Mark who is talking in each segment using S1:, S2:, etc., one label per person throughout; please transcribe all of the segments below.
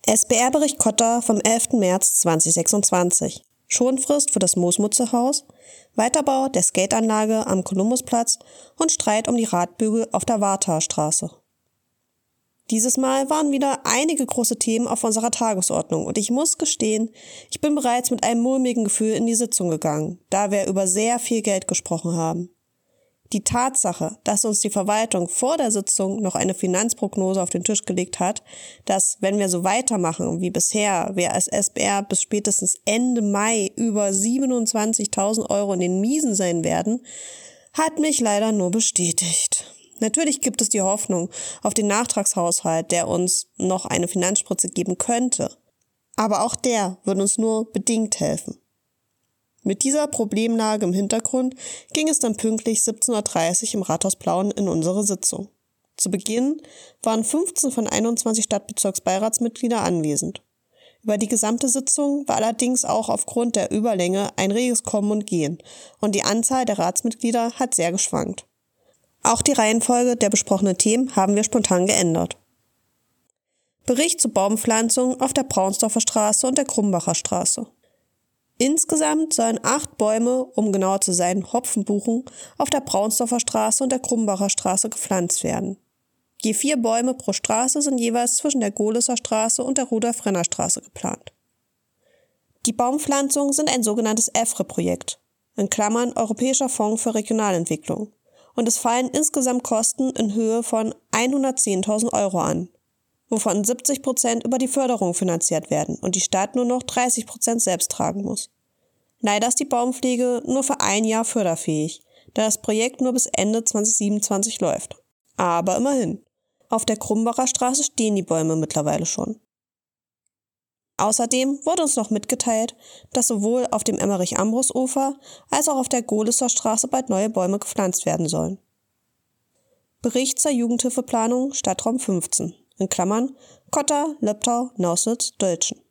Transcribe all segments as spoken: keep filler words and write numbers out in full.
S1: S B R-Bericht Kotter vom elften März zweitausendsechsundzwanzig. Schonfrist für das Moosmutze-Haus, Weiterbau der Skateanlage am Kolumbusplatz und Streit um die Radbügel auf der Warthaer Straße. Dieses Mal waren wieder einige große Themen auf unserer Tagesordnung und ich muss gestehen, ich bin bereits mit einem mulmigen Gefühl in die Sitzung gegangen, da wir über sehr viel Geld gesprochen haben. Die Tatsache, dass uns die Verwaltung vor der Sitzung noch eine Finanzprognose auf den Tisch gelegt hat, dass, wenn wir so weitermachen wie bisher, wir als S B R bis spätestens Ende Mai über siebenundzwanzigtausend Euro in den Miesen sein werden, hat mich leider nur bestätigt. Natürlich gibt es die Hoffnung auf den Nachtragshaushalt, der uns noch eine Finanzspritze geben könnte. Aber auch der wird uns nur bedingt helfen. Mit dieser Problemlage im Hintergrund ging es dann pünktlich siebzehn Uhr dreißig im Rathaus Plauen in unsere Sitzung. Zu Beginn waren fünfzehn von einundzwanzig Stadtbezirksbeiratsmitglieder anwesend. Über die gesamte Sitzung war allerdings auch aufgrund der Überlänge ein reges Kommen und Gehen und die Anzahl der Ratsmitglieder hat sehr geschwankt. Auch die Reihenfolge der besprochenen Themen haben wir spontan geändert. Bericht zur Baumpflanzung auf der Braunsdorfer Straße und der Krumbacher Straße. Insgesamt sollen acht Bäume, um genauer zu sein Hopfenbuchen, auf der Braunsdorfer Straße und der Krumbacher Straße gepflanzt werden. Je vier Bäume pro Straße sind jeweils zwischen der Gohlisser Straße und der Rudolf-Renner-Straße geplant. Die Baumpflanzungen sind ein sogenanntes E F R E-Projekt, in Klammern Europäischer Fonds für Regionalentwicklung, und es fallen insgesamt Kosten in Höhe von hundertzehntausend Euro an, wovon siebzig Prozent über die Förderung finanziert werden und die Stadt nur noch dreißig Prozent selbst tragen muss. Leider ist die Baumpflege nur für ein Jahr förderfähig, da das Projekt nur bis Ende zweitausendsiebenundzwanzig läuft. Aber immerhin. Auf der Krumbacher Straße stehen die Bäume mittlerweile schon. Außerdem wurde uns noch mitgeteilt, dass sowohl auf dem Emmerich-Ambros-Ufer als auch auf der Gohlisser Straße bald neue Bäume gepflanzt werden sollen. Bericht zur Jugendhilfeplanung Stadtraum fünfzehn. In Klammern Kotter, Leptau, Nausnitz, Dölzschen.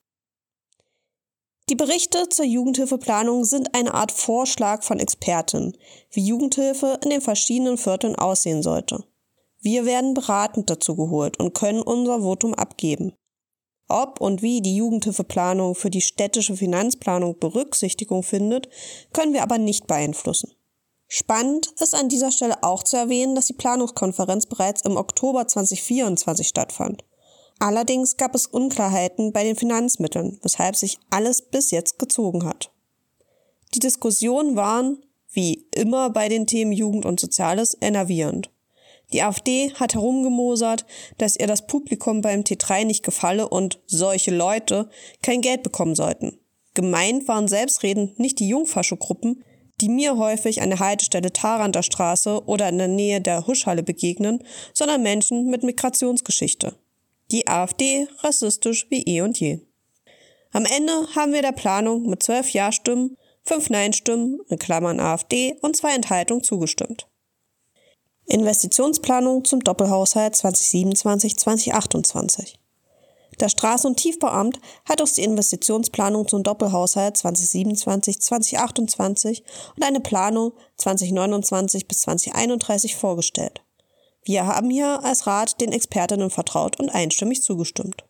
S1: Die Berichte zur Jugendhilfeplanung sind eine Art Vorschlag von Experten, wie Jugendhilfe in den verschiedenen Vierteln aussehen sollte. Wir werden beratend dazu geholt und können unser Votum abgeben. Ob und wie die Jugendhilfeplanung für die städtische Finanzplanung Berücksichtigung findet, können wir aber nicht beeinflussen. Spannend ist an dieser Stelle auch zu erwähnen, dass die Planungskonferenz bereits im Oktober zweitausendvierundzwanzig stattfand. Allerdings gab es Unklarheiten bei den Finanzmitteln, weshalb sich alles bis jetzt gezogen hat. Die Diskussionen waren, wie immer bei den Themen Jugend und Soziales, enervierend. Die AfD hat herumgemosert, dass ihr das Publikum beim T drei nicht gefalle und solche Leute kein Geld bekommen sollten. Gemeint waren selbstredend nicht die Jungfascho-Gruppen, die mir häufig an der Haltestelle Tharanter Straße oder in der Nähe der Huschhalle begegnen, sondern Menschen mit Migrationsgeschichte. Die AfD rassistisch wie eh und je. Am Ende haben wir der Planung mit zwölf Ja-Stimmen, fünf Nein-Stimmen, in Klammern AfD und zwei Enthaltungen zugestimmt. Investitionsplanung zum Doppelhaushalt zweitausendsiebenundzwanzig bis zweitausendachtundzwanzig. Das Straßen- und Tiefbauamt hat uns die Investitionsplanung zum Doppelhaushalt zweitausendsiebenundzwanzig bis zweitausendachtundzwanzig und eine Planung zweitausendneunundzwanzig bis zweitausendeinunddreißig vorgestellt. Wir haben hier als Rat den Expertinnen vertraut und einstimmig zugestimmt.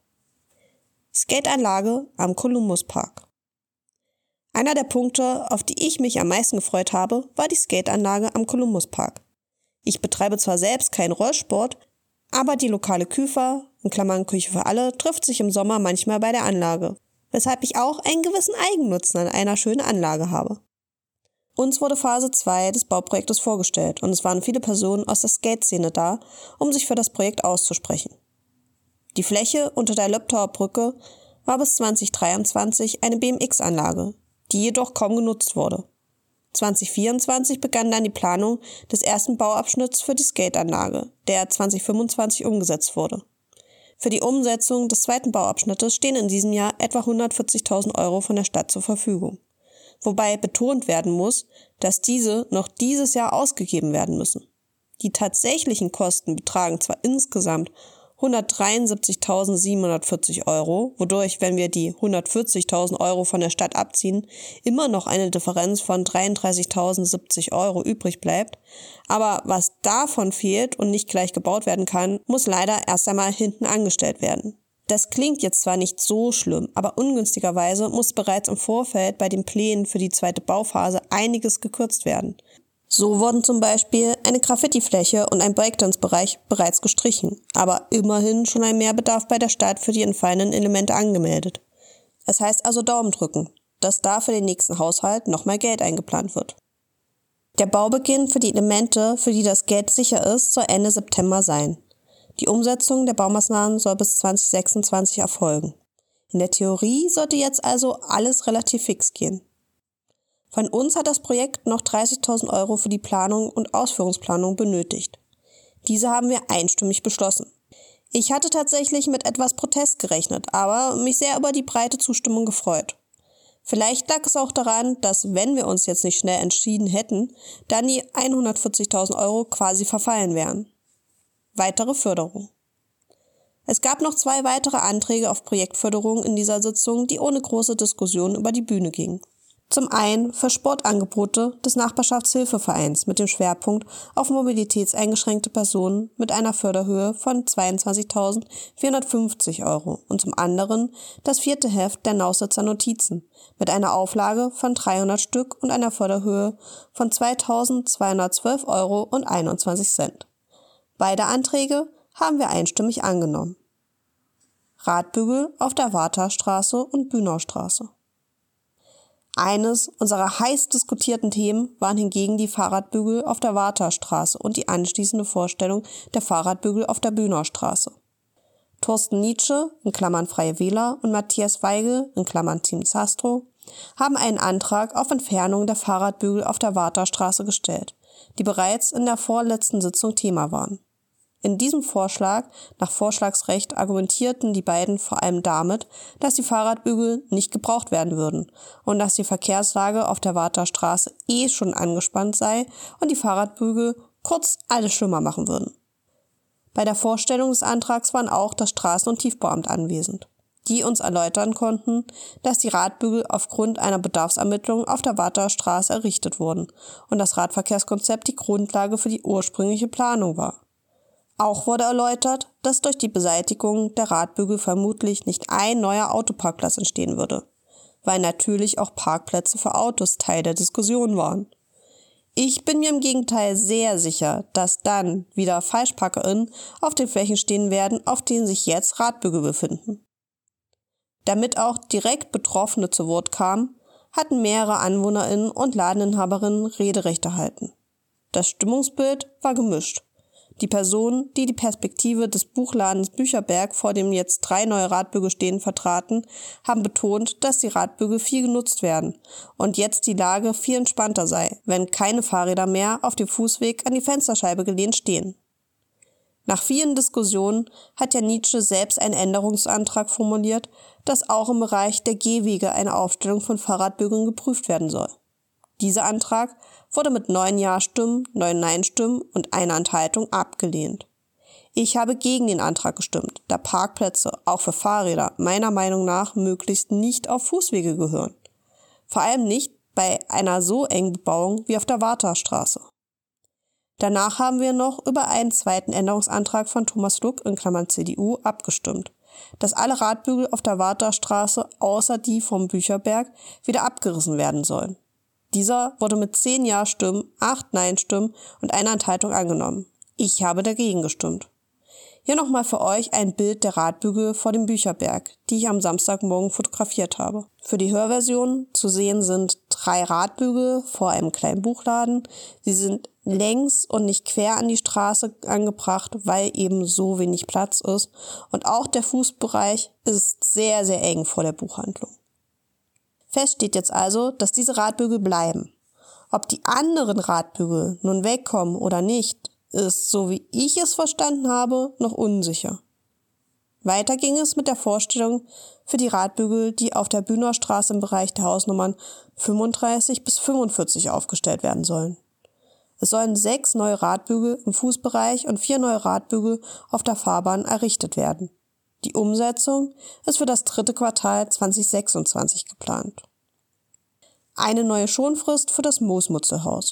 S1: Skateanlage am Columbuspark. Einer der Punkte, auf die ich mich am meisten gefreut habe, war die Skateanlage am Columbuspark. Ich betreibe zwar selbst keinen Rollsport, aber die lokale Küfer, in Klammern Küche für alle, trifft sich im Sommer manchmal bei der Anlage, weshalb ich auch einen gewissen Eigennutzen an einer schönen Anlage habe. Uns wurde Phase zwei des Bauprojektes vorgestellt und es waren viele Personen aus der Skate-Szene da, um sich für das Projekt auszusprechen. Die Fläche unter der Löbtauer Brücke war bis zweitausenddreiundzwanzig eine B M X-Anlage, die jedoch kaum genutzt wurde. zweitausendvierundzwanzig begann dann die Planung des ersten Bauabschnitts für die Skateanlage, der zweitausendfünfundzwanzig umgesetzt wurde. Für die Umsetzung des zweiten Bauabschnittes stehen in diesem Jahr etwa hundertvierzigtausend Euro von der Stadt zur Verfügung. Wobei betont werden muss, dass diese noch dieses Jahr ausgegeben werden müssen. Die tatsächlichen Kosten betragen zwar insgesamt hundertdreiundsiebzigtausendsiebenhundertvierzig Euro, wodurch, wenn wir die hundertvierzigtausend Euro von der Stadt abziehen, immer noch eine Differenz von dreiunddreißigtausendsiebzig Euro übrig bleibt. Aber was davon fehlt und nicht gleich gebaut werden kann, muss leider erst einmal hinten angestellt werden. Das klingt jetzt zwar nicht so schlimm, aber ungünstigerweise muss bereits im Vorfeld bei den Plänen für die zweite Bauphase einiges gekürzt werden. So wurden zum Beispiel eine Graffiti-Fläche und ein Breakdance-Bereich bereits gestrichen, aber immerhin schon ein Mehrbedarf bei der Stadt für die entfallenen Elemente angemeldet. Es heißt also Daumen drücken, dass da für den nächsten Haushalt noch mehr Geld eingeplant wird. Der Baubeginn für die Elemente, für die das Geld sicher ist, soll Ende September sein. Die Umsetzung der Baumaßnahmen soll bis zwanzig sechsundzwanzig erfolgen. In der Theorie sollte jetzt also alles relativ fix gehen. Von uns hat das Projekt noch dreißigtausend Euro für die Planung und Ausführungsplanung benötigt. Diese haben wir einstimmig beschlossen. Ich hatte tatsächlich mit etwas Protest gerechnet, aber mich sehr über die breite Zustimmung gefreut. Vielleicht lag es auch daran, dass, wenn wir uns jetzt nicht schnell entschieden hätten, dann die hundertvierzigtausend Euro quasi verfallen wären. Weitere Förderung. Es gab noch zwei weitere Anträge auf Projektförderung in dieser Sitzung, die ohne große Diskussion über die Bühne gingen. Zum einen für Sportangebote des Nachbarschaftshilfevereins mit dem Schwerpunkt auf mobilitätseingeschränkte Personen mit einer Förderhöhe von zweiundzwanzigtausendvierhundertfünfzig Euro und zum anderen das vierte Heft der Nausitzer Notizen mit einer Auflage von dreihundert Stück und einer Förderhöhe von zweitausendzweihundertzwölf Euro und einundzwanzig Cent. Beide Anträge haben wir einstimmig angenommen. Radbügel auf der Wartastraße und Bünaustraße. Eines unserer heiß diskutierten Themen waren hingegen die Fahrradbügel auf der Wartastraße und die anschließende Vorstellung der Fahrradbügel auf der Bünaustraße. Thorsten Nitsche, in Klammern Freie Wähler, und Matthias Weigel, in Klammern Team Zastro, haben einen Antrag auf Entfernung der Fahrradbügel auf der Wartastraße gestellt, die bereits in der vorletzten Sitzung Thema waren. In diesem Vorschlag nach Vorschlagsrecht argumentierten die beiden vor allem damit, dass die Fahrradbügel nicht gebraucht werden würden und dass die Verkehrslage auf der Wartastraße eh schon angespannt sei und die Fahrradbügel kurz alles schlimmer machen würden. Bei der Vorstellung des Antrags waren auch das Straßen- und Tiefbauamt anwesend, die uns erläutern konnten, dass die Radbügel aufgrund einer Bedarfsermittlung auf der Wartastraße errichtet wurden und das Radverkehrskonzept die Grundlage für die ursprüngliche Planung war. Auch wurde erläutert, dass durch die Beseitigung der Radbügel vermutlich nicht ein neuer Autoparkplatz entstehen würde, weil natürlich auch Parkplätze für Autos Teil der Diskussion waren. Ich bin mir im Gegenteil sehr sicher, dass dann wieder FalschparkerInnen auf den Flächen stehen werden, auf denen sich jetzt Radbügel befinden. Damit auch direkt Betroffene zu Wort kamen, hatten mehrere AnwohnerInnen und Ladeninhaberinnen Rederecht erhalten. Das Stimmungsbild war gemischt. Die Personen, die die Perspektive des Buchladens Bücherberg, vor dem jetzt drei neue Radbügel stehen, vertraten, haben betont, dass die Radbügel viel genutzt werden und jetzt die Lage viel entspannter sei, wenn keine Fahrräder mehr auf dem Fußweg an die Fensterscheibe gelehnt stehen. Nach vielen Diskussionen hat ja Nitsche selbst einen Änderungsantrag formuliert, dass auch im Bereich der Gehwege eine Aufstellung von Fahrradbügeln geprüft werden soll. Dieser Antrag wurde mit neun Ja-Stimmen, neun Nein-Stimmen und einer Enthaltung abgelehnt. Ich habe gegen den Antrag gestimmt, da Parkplätze auch für Fahrräder meiner Meinung nach möglichst nicht auf Fußwege gehören. Vor allem nicht bei einer so engen Bebauung wie auf der Wartastraße. Danach haben wir noch über einen zweiten Änderungsantrag von Thomas Luck in Klammern C D U abgestimmt, dass alle Radbügel auf der Wartastraße außer die vom Bücherberg wieder abgerissen werden sollen. Dieser wurde mit zehn Ja-Stimmen, acht Nein-Stimmen und einer Enthaltung angenommen. Ich habe dagegen gestimmt. Hier nochmal für euch ein Bild der Radbügel vor dem Bücherberg, die ich am Samstagmorgen fotografiert habe. Für die Hörversion zu sehen sind drei Radbügel vor einem kleinen Buchladen. Sie sind längs und nicht quer an die Straße angebracht, weil eben so wenig Platz ist. Und auch der Fußbereich ist sehr, sehr eng vor der Buchhandlung. Fest steht jetzt also, dass diese Radbügel bleiben. Ob die anderen Radbügel nun wegkommen oder nicht, ist, so wie ich es verstanden habe, noch unsicher. Weiter ging es mit der Vorstellung für die Radbügel, die auf der Bünaustraße im Bereich der Hausnummern fünfunddreißig bis fünfundvierzig aufgestellt werden sollen. Es sollen sechs neue Radbügel im Fußbereich und vier neue Radbügel auf der Fahrbahn errichtet werden. Die Umsetzung ist für das dritte Quartal zwanzig sechsundzwanzig geplant. Eine neue Schonfrist für das Moosmutzelhaus.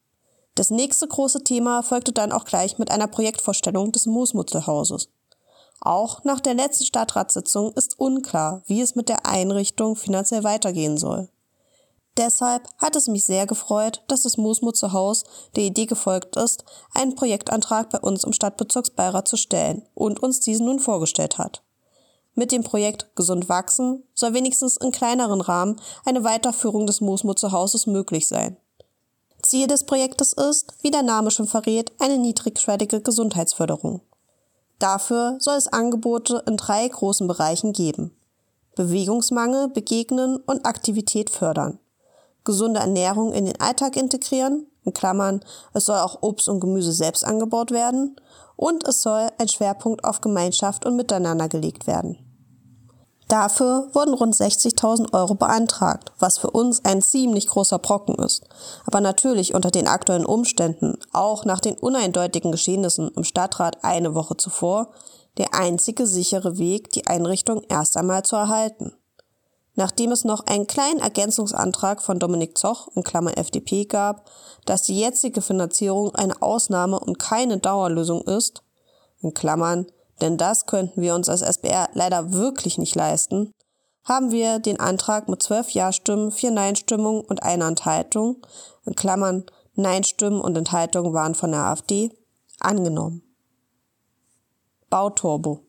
S1: Das nächste große Thema folgte dann auch gleich mit einer Projektvorstellung des Moosmutzelhauses. Auch nach der letzten Stadtratssitzung ist unklar, wie es mit der Einrichtung finanziell weitergehen soll. Deshalb hat es mich sehr gefreut, dass das Moosmutze-Haus der Idee gefolgt ist, einen Projektantrag bei uns im Stadtbezirksbeirat zu stellen und uns diesen nun vorgestellt hat. Mit dem Projekt Gesund wachsen soll wenigstens in kleineren Rahmen eine Weiterführung des Moosmutze-Hauses möglich sein. Ziel des Projektes ist, wie der Name schon verrät, eine niedrigschwellige Gesundheitsförderung. Dafür soll es Angebote in drei großen Bereichen geben: Bewegungsmangel begegnen und Aktivität fördern, gesunde Ernährung in den Alltag integrieren, in Klammern, es soll auch Obst und Gemüse selbst angebaut werden, und es soll ein Schwerpunkt auf Gemeinschaft und Miteinander gelegt werden. Dafür wurden rund sechzigtausend Euro beantragt, was für uns ein ziemlich großer Brocken ist, aber natürlich unter den aktuellen Umständen, auch nach den uneindeutigen Geschehnissen im Stadtrat eine Woche zuvor, der einzige sichere Weg, die Einrichtung erst einmal zu erhalten. Nachdem es noch einen kleinen Ergänzungsantrag von Dominik Zoch in Klammern F D P gab, dass die jetzige Finanzierung eine Ausnahme und keine Dauerlösung ist, in Klammern, denn das könnten wir uns als S B R leider wirklich nicht leisten, haben wir den Antrag mit zwölf Ja-Stimmen, vier Nein-Stimmungen und einer Enthaltung, in Klammern Nein-Stimmen und Enthaltungen waren von der AfD, angenommen. Bauturbo.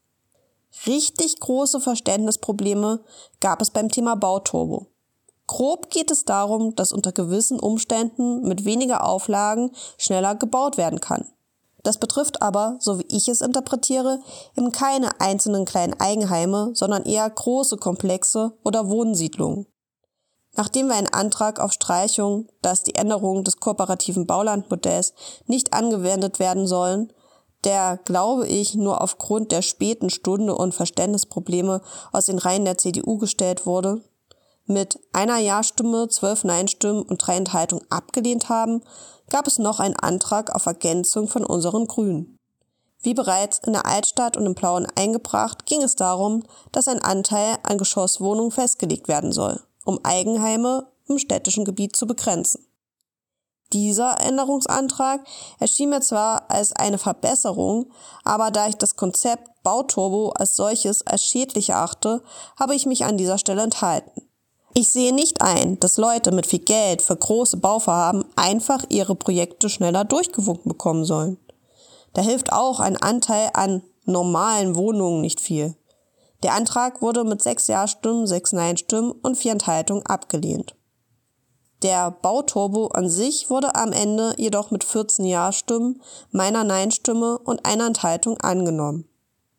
S1: Richtig große Verständnisprobleme gab es beim Thema Bauturbo. Grob geht es darum, dass unter gewissen Umständen mit weniger Auflagen schneller gebaut werden kann. Das betrifft aber, so wie ich es interpretiere, eben keine einzelnen kleinen Eigenheime, sondern eher große Komplexe oder Wohnsiedlungen. Nachdem wir einen Antrag auf Streichung, dass die Änderungen des kooperativen Baulandmodells nicht angewendet werden sollen, der, glaube ich, nur aufgrund der späten Stunde und Verständnisprobleme aus den Reihen der C D U gestellt wurde, mit einer Ja-Stimme, zwölf Nein-Stimmen und drei Enthaltungen abgelehnt haben, gab es noch einen Antrag auf Ergänzung von unseren Grünen. Wie bereits in der Altstadt und im Plauen eingebracht, ging es darum, dass ein Anteil an Geschosswohnungen festgelegt werden soll, um Eigenheime im städtischen Gebiet zu begrenzen. Dieser Änderungsantrag erschien mir zwar als eine Verbesserung, aber da ich das Konzept Bauturbo als solches als schädlich erachte, habe ich mich an dieser Stelle enthalten. Ich sehe nicht ein, dass Leute mit viel Geld für große Bauvorhaben einfach ihre Projekte schneller durchgewunken bekommen sollen. Da hilft auch ein Anteil an normalen Wohnungen nicht viel. Der Antrag wurde mit sechs Ja-Stimmen, sechs Nein-Stimmen und vier Enthaltungen abgelehnt. Der Bauturbo an sich wurde am Ende jedoch mit vierzehn Ja-Stimmen, meiner Nein-Stimme und einer Enthaltung angenommen.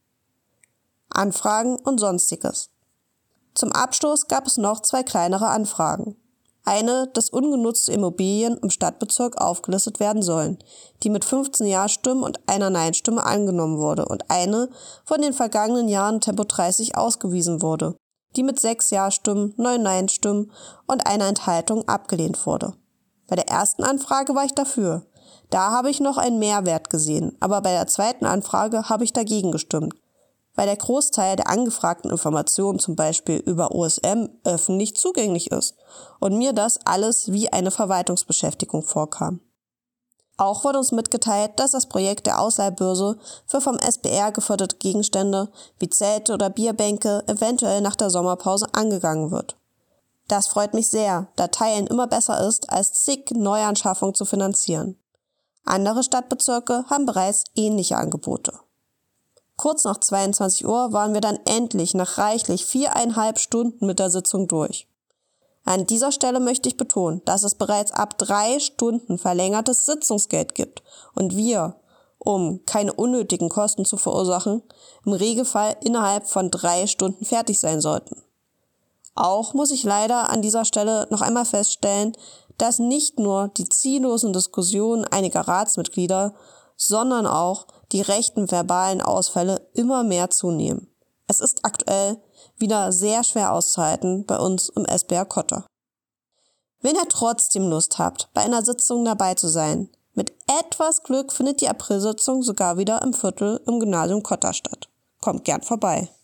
S1: Anfragen und Sonstiges. Zum Abschluss gab es noch zwei kleinere Anfragen. Eine, dass ungenutzte Immobilien im Stadtbezirk aufgelistet werden sollen, die mit fünfzehn Ja-Stimmen und einer Nein-Stimme angenommen wurde, und eine, von in den vergangenen Jahren Tempo dreißig ausgewiesen wurde, die mit sechs Ja-Stimmen, neun Nein-Stimmen und einer Enthaltung abgelehnt wurde. Bei der ersten Anfrage war ich dafür. Da habe ich noch einen Mehrwert gesehen, aber bei der zweiten Anfrage habe ich dagegen gestimmt, weil der Großteil der angefragten Informationen zum Beispiel über O S M öffentlich zugänglich ist und mir das alles wie eine Verwaltungsbeschäftigung vorkam. Auch wurde uns mitgeteilt, dass das Projekt der Ausleihbörse für vom S B R geförderte Gegenstände wie Zelte oder Bierbänke eventuell nach der Sommerpause angegangen wird. Das freut mich sehr, da Teilen immer besser ist, als zig Neuanschaffungen zu finanzieren. Andere Stadtbezirke haben bereits ähnliche Angebote. Kurz nach zweiundzwanzig Uhr waren wir dann endlich nach reichlich viereinhalb Stunden mit der Sitzung durch. An dieser Stelle möchte ich betonen, dass es bereits ab drei Stunden verlängertes Sitzungsgeld gibt und wir, um keine unnötigen Kosten zu verursachen, im Regelfall innerhalb von drei Stunden fertig sein sollten. Auch muss ich leider an dieser Stelle noch einmal feststellen, dass nicht nur die ziellosen Diskussionen einiger Ratsmitglieder, sondern auch die rechten verbalen Ausfälle immer mehr zunehmen. Es ist aktuell wieder sehr schwer auszuhalten bei uns im S B R Kotter. Wenn ihr trotzdem Lust habt, bei einer Sitzung dabei zu sein, mit etwas Glück findet die Aprilsitzung sogar wieder im Viertel im Gymnasium Kotter statt. Kommt gern vorbei.